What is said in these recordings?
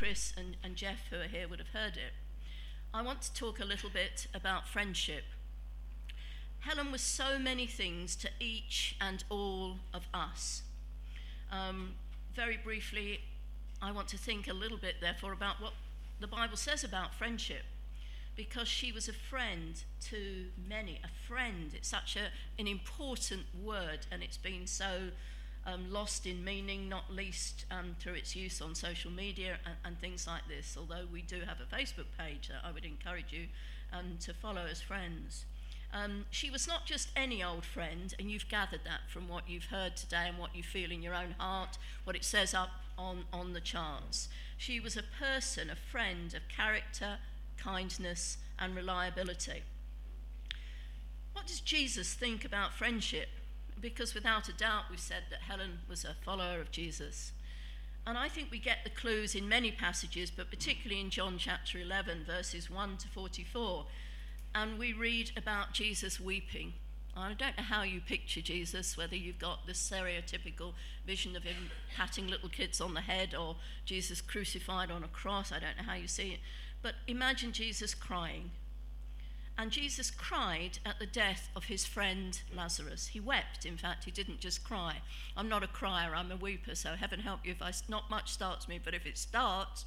Chris and Jeff, who are here, would have heard it. I want to talk a little bit about friendship. Helen was so many things to each and all of us. Very briefly, I want to think a little bit, therefore, about what the Bible says about friendship, because she was a friend to many. A friend, it's such an important word, and it's been so lost in meaning, not least through its use on social media and things like this, although we do have a Facebook page that I would encourage you to follow as friends. She was not just any old friend, and you've gathered that from what you've heard today and what you feel in your own heart, what it says up on the charts. She was a person, a friend of character, kindness, and reliability. What does Jesus think about friendship? Because without a doubt, we've said that Helen was a follower of Jesus. And I think we get the clues in many passages, but particularly in John chapter 11, verses 1 to 44. And we read about Jesus weeping. I don't know how you picture Jesus, whether you've got this stereotypical vision of him patting little kids on the head or Jesus crucified on a cross. I don't know how you see it. But imagine Jesus crying. And Jesus cried at the death of his friend Lazarus. He wept, in fact, he didn't just cry. I'm not a crier, I'm a weeper, so heaven help you if not much starts me, but if it starts,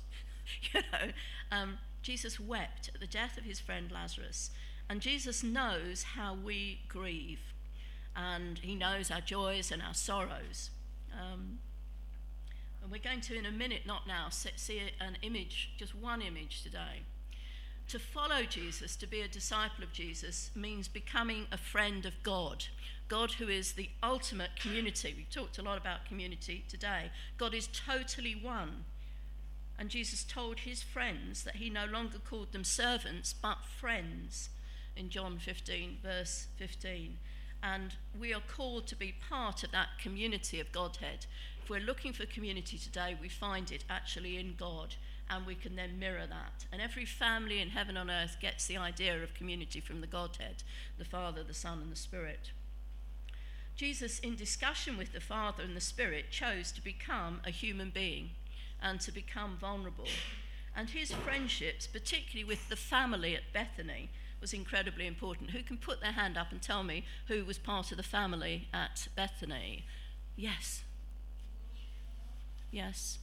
Jesus wept at the death of his friend Lazarus. And Jesus knows how we grieve, and he knows our joys and our sorrows. And we're going to, in a minute, not now, see an image, just one image today. To follow Jesus, to be a disciple of Jesus, means becoming a friend of God. God, who is the ultimate community. We've talked a lot about community today. God is totally one. And Jesus told his friends that he no longer called them servants, but friends, in John 15, verse 15. And we are called to be part of that community of Godhead. If we're looking for community today, we find it actually in God, and we can then mirror that. And every family in heaven and earth gets the idea of community from the Godhead, the Father, the Son, and the Spirit. Jesus, in discussion with the Father and the Spirit, chose to become a human being and to become vulnerable. And his friendships, particularly with the family at Bethany, was incredibly important. Who can put their hand up and tell me who was part of the family at Bethany? Yes. Yes.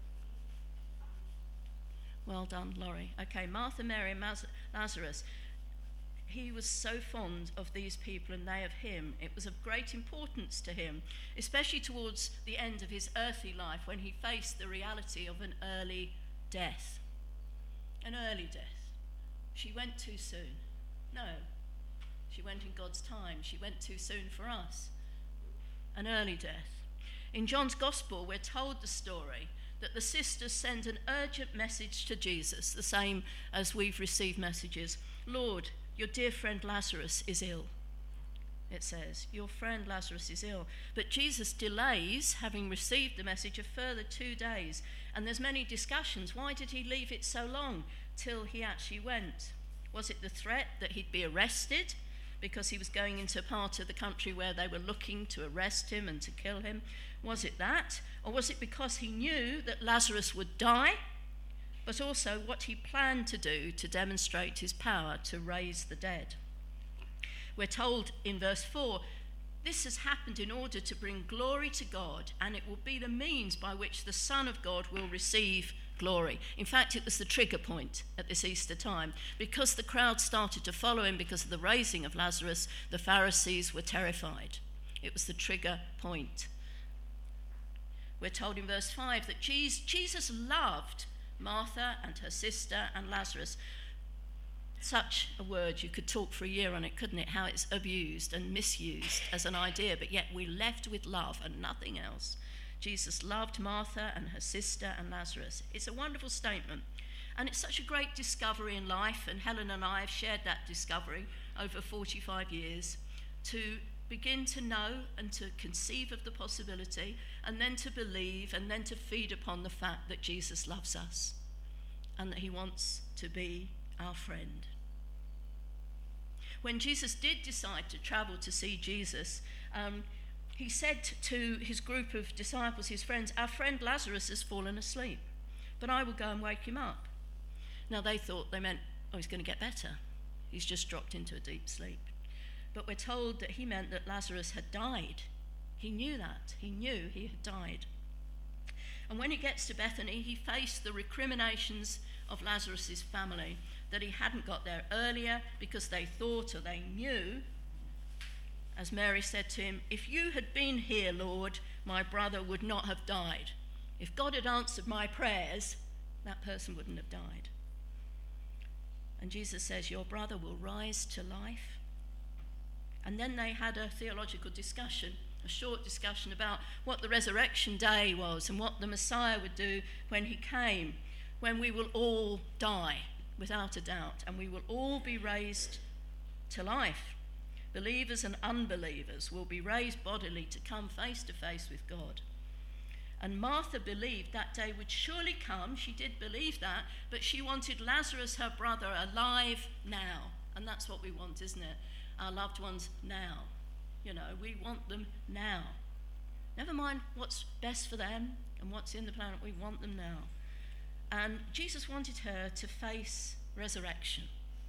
Well done, Laurie. Okay, Martha, Mary, and Lazarus. He was so fond of these people and they of him. It was of great importance to him, especially towards the end of his earthly life when he faced the reality of an early death. An early death. She went too soon. No, she went in God's time. She went too soon for us. An early death. In John's Gospel, we're told the story that the sisters send an urgent message to Jesus, the same as we've received messages. Lord, your dear friend Lazarus is ill. It says, your friend Lazarus is ill. But Jesus delays, having received the message, a further 2 days. And there's many discussions. Why did he leave it so long till he actually went? Was it the threat that he'd be arrested because he was going into a part of the country where they were looking to arrest him and to kill him? Was it that? Or was it because he knew that Lazarus would die, but also what he planned to do to demonstrate his power to raise the dead? We're told in verse 4, this has happened in order to bring glory to God, and it will be the means by which the Son of God will receive glory. In fact, it was the trigger point at this Easter time. Because the crowd started to follow him because of the raising of Lazarus, the Pharisees were terrified. It was the trigger point. We're told in verse 5 that Jesus loved Martha and her sister and Lazarus. Such a word, you could talk for a year on it, couldn't it? How it's abused and misused as an idea, but yet we're left with love and nothing else. Jesus loved Martha and her sister and Lazarus. It's a wonderful statement. And it's such a great discovery in life, and Helen and I have shared that discovery over 45 years, to begin to know and to conceive of the possibility, and then to believe, and then to feed upon the fact that Jesus loves us and that he wants to be our friend. When Jesus did decide to travel to see Jesus, he said to his group of disciples, his friends, our friend Lazarus has fallen asleep, but I will go and wake him up." Now they thought they meant, oh, he's going to get better. He's just dropped into a deep sleep. But we're told that he meant that Lazarus had died. He knew that. He knew he had died. And when he gets to Bethany, he faced the recriminations of Lazarus' family that he hadn't got there earlier because they thought or they knew, as Mary said to him, "If you had been here, Lord, my brother would not have died." If God had answered my prayers, that person wouldn't have died. And Jesus says, "Your brother will rise to life." And then they had a theological discussion, a short discussion about what the resurrection day was and what the Messiah would do when he came, when we will all die, without a doubt, and we will all be raised to life. Believers and unbelievers will be raised bodily to come face to face with God. And Martha believed that day would surely come. She did believe that, but she wanted Lazarus, her brother, alive now. And that's what we want, isn't it? Our loved ones now. We want them now. Never mind what's best for them and what's in the planet, we want them now. And Jesus wanted her to face resurrection.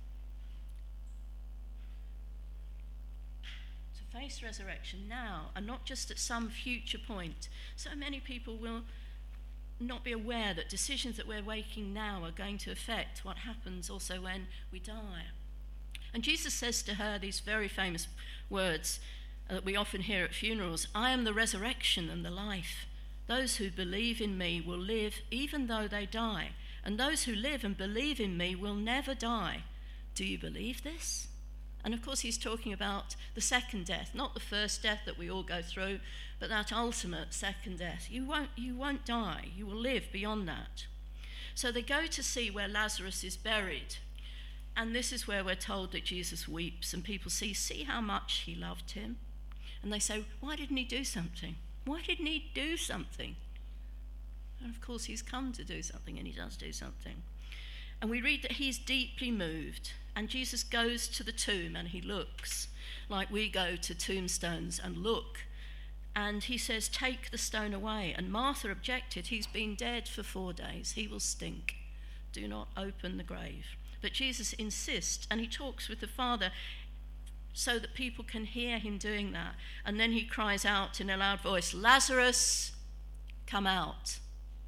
To face resurrection now and not just at some future point. So many people will not be aware that decisions that we're making now are going to affect what happens also when we die. And Jesus says to her these very famous words that we often hear at funerals: "I am the resurrection and the life. Those who believe in me will live even though they die, and those who live and believe in me will never die. Do you believe this?" And of course he's talking about the second death, not the first death that we all go through, but that ultimate second death. You won't die. You will live beyond that. So they go to see where Lazarus is buried. And this is where we're told that Jesus weeps, and people see how much he loved him. And they say, why didn't he do something? Why didn't he do something? And of course he's come to do something, and he does do something. And we read that he's deeply moved, and Jesus goes to the tomb and he looks, like we go to tombstones and look. And he says, "Take the stone away." And Martha objected. "He's been dead for 4 days. He will stink. Do not open the grave." But Jesus insists, and he talks with the Father so that people can hear him doing that. And then he cries out in a loud voice, "Lazarus, come out.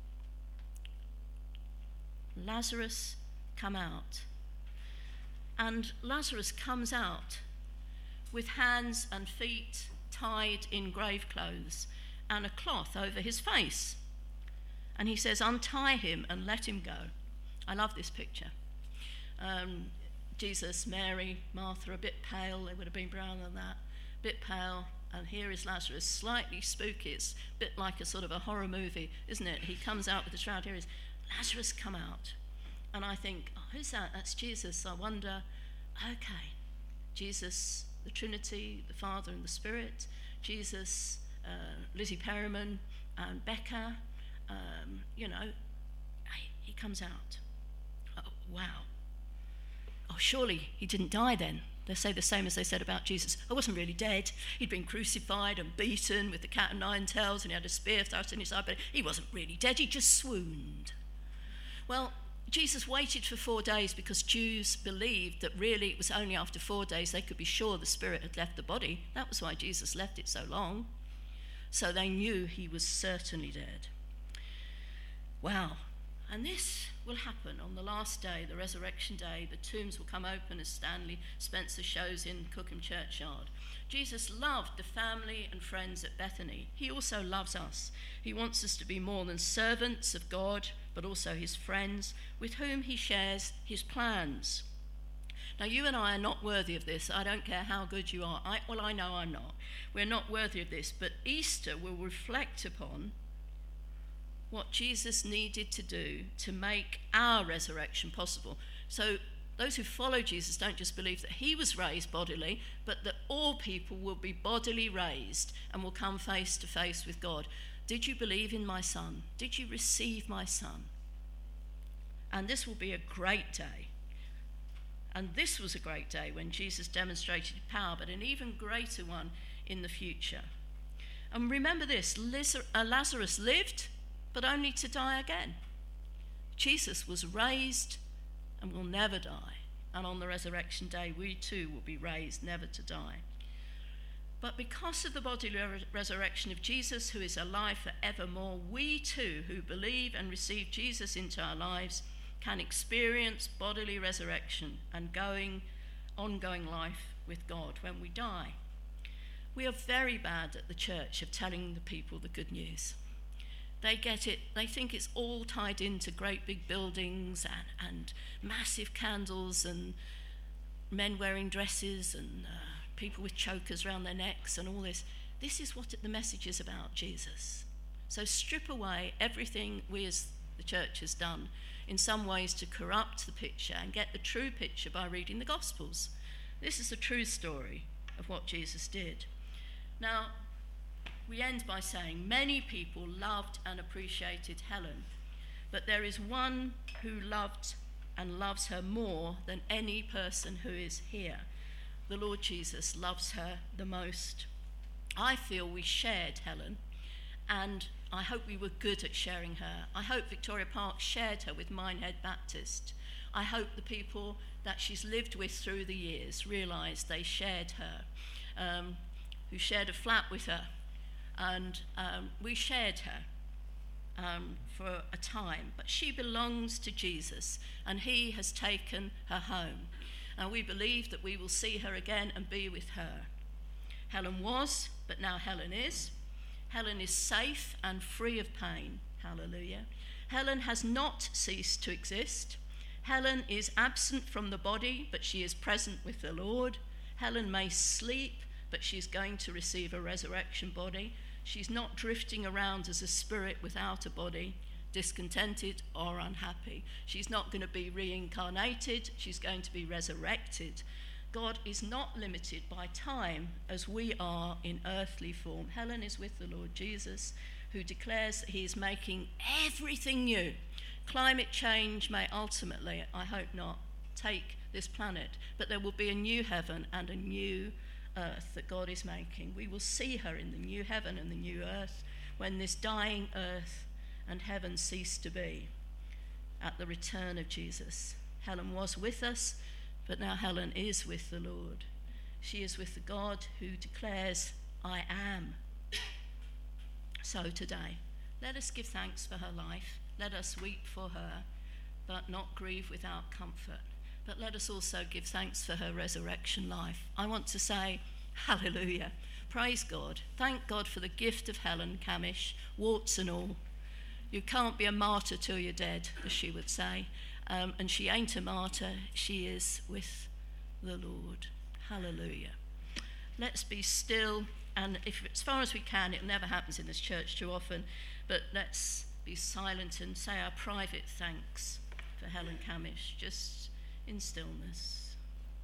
Lazarus, come out." And Lazarus comes out with hands and feet tied in grave clothes and a cloth over his face. And he says, "Untie him and let him go." I love this picture. Jesus, Mary, Martha, a bit pale. They would have been browner than that. A bit pale. And here is Lazarus, slightly spooky. It's a bit like a sort of a horror movie, isn't it? He comes out with the shroud. Here is Lazarus, come out. And I think, oh, who's that? That's Jesus. I wonder, okay, Jesus, the Trinity, the Father and the Spirit, Jesus, Lizzie Perryman and Becca, he comes out. Oh, wow. Oh, surely he didn't die then. They say the same as they said about Jesus. I wasn't really dead. He'd been crucified and beaten with the cat o' nine tails, and he had a spear thrust in his side, but he wasn't really dead. He just swooned. Well, Jesus waited for 4 days because Jews believed that really it was only after 4 days they could be sure the spirit had left the body. That was why Jesus left it so long. So they knew he was certainly dead. Wow. And this will happen on the last day, the resurrection day. The tombs will come open as Stanley Spencer shows in Cookham Churchyard. Jesus loved the family and friends at Bethany. He also loves us. He wants us to be more than servants of God, but also his friends with whom he shares his plans. Now, you and I are not worthy of this. I don't care how good you are. I know I'm not. We're not worthy of this, but Easter will reflect upon what Jesus needed to do to make our resurrection possible. So those who follow Jesus don't just believe that he was raised bodily, but that all people will be bodily raised and will come face to face with God. Did you believe in my son? Did you receive my son? And this will be a great day. And this was a great day when Jesus demonstrated power, but an even greater one in the future. And remember this, Lazarus lived, but only to die again. Jesus was raised and will never die. And on the resurrection day, we too will be raised, never to die. But because of the bodily resurrection of Jesus, who is alive forevermore, we too, who believe and receive Jesus into our lives, can experience bodily resurrection and ongoing life with God when we die. We are very bad at the church of telling the people the good news. They get it, they think it's all tied into great big buildings and massive candles and men wearing dresses and people with chokers around their necks and all this. This is what the message is about, Jesus. So strip away everything we as the church has done in some ways to corrupt the picture and get the true picture by reading the Gospels. This is the true story of what Jesus did. Now, we end by saying many people loved and appreciated Helen, but there is one who loved and loves her more than any person who is here. The Lord Jesus loves her the most. I feel we shared Helen, and I hope we were good at sharing her. I hope Victoria Park shared her with Minehead Baptist. I hope the people that she's lived with through the years realised they shared her, who shared a flat with her. And we shared her for a time, but she belongs to Jesus, and he has taken her home. And we believe that we will see her again and be with her. Helen was, but now Helen is. Helen is safe and free of pain. Hallelujah. Helen has not ceased to exist. Helen is absent from the body, but she is present with the Lord. Helen may sleep, but she's going to receive a resurrection body. She's not drifting around as a spirit without a body, discontented or unhappy. She's not going to be reincarnated. She's going to be resurrected. God is not limited by time as we are in earthly form. Helen is with the Lord Jesus, who declares that he is making everything new. Climate change may ultimately, I hope not, take this planet, but there will be a new heaven and a new earth that God is making. We will see her in the new heaven and the new earth when this dying earth and heaven cease to be at the return of Jesus. Helen was with us, but now Helen is with the Lord. She is with the God who declares, I am. So today, let us give thanks for her life. Let us weep for her, but not grieve without comfort. But let us also give thanks for her resurrection life. I want to say, hallelujah. Praise God. Thank God for the gift of Helen Camish, warts and all. You can't be a martyr till you're dead, as she would say. And she ain't a martyr. She is with the Lord. Hallelujah. Let's be still. And if, as far as we can, it never happens in this church too often, but let's be silent and say our private thanks for Helen Camish, just in stillness.